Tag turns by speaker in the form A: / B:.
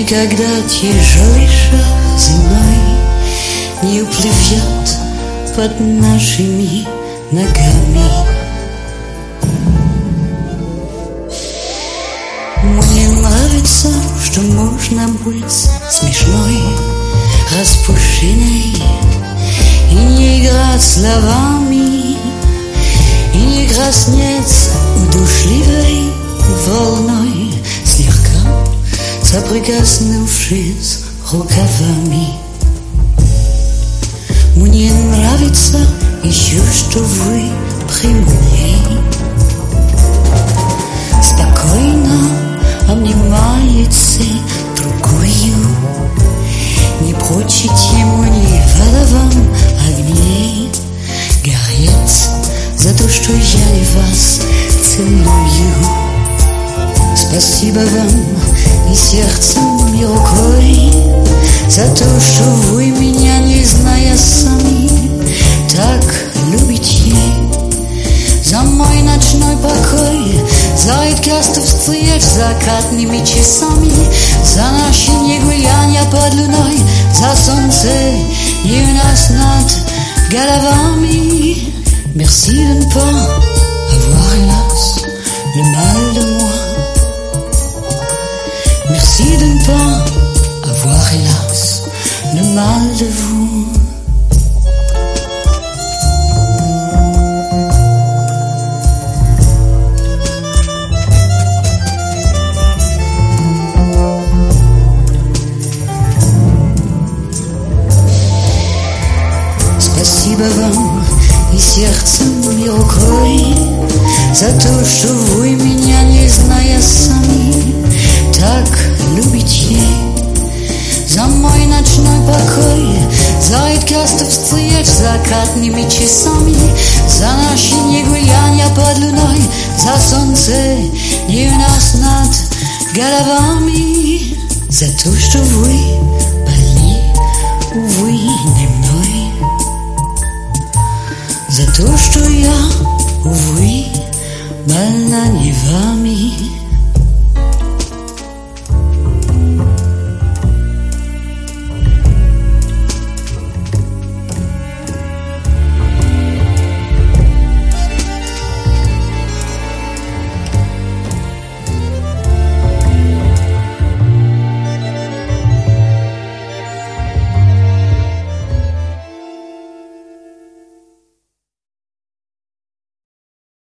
A: Никогда тяжелый шаг земной не уплывет под нашими ногами. Мне нравится, что можно быть смешной, распущенной, и не играть словами, и не краснеть удушливой волной, слегка соприкоснувшись рукавами. Мне нравится еще, что вы при мне спокойно обнимаете другую, не прочите мне в головам огней гореть за то, что я вас целую. Спасибо вам и сердцем, и рукой за то, что вы меня, не зная сами, так любите. За мой ночной покой, за редкостью встреч закатными часами, за наши негуляния под луной, за солнце и у нас над головами. Merci de ne pas avoir hélas le mal de moi. Merci de ne pas avoir hélas le mal de vous. Спасибо вам и сердцем, и рукой за то, что вы меня, не зная сами, так любите. За мой ночной покой, за редкостью встреч закатными часами, за наши негуляния под луной, за солнце и у нас над головами, за то, что вы были, увы, не мной, за то, что я, увы, больна не вами.